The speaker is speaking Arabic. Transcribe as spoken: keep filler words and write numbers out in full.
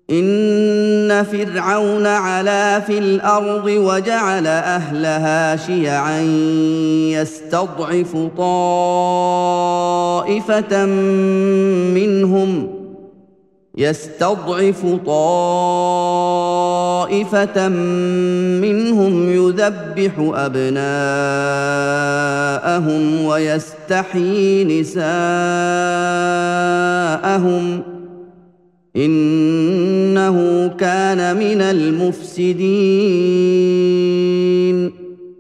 إن فرعون علا في الأرض وجعل أهلها شيعا يستضعف طائفة منهم يستضعف طائفة منهم يذبح أبناءهم ويستحيي نساءهم إنه كان من المفسدين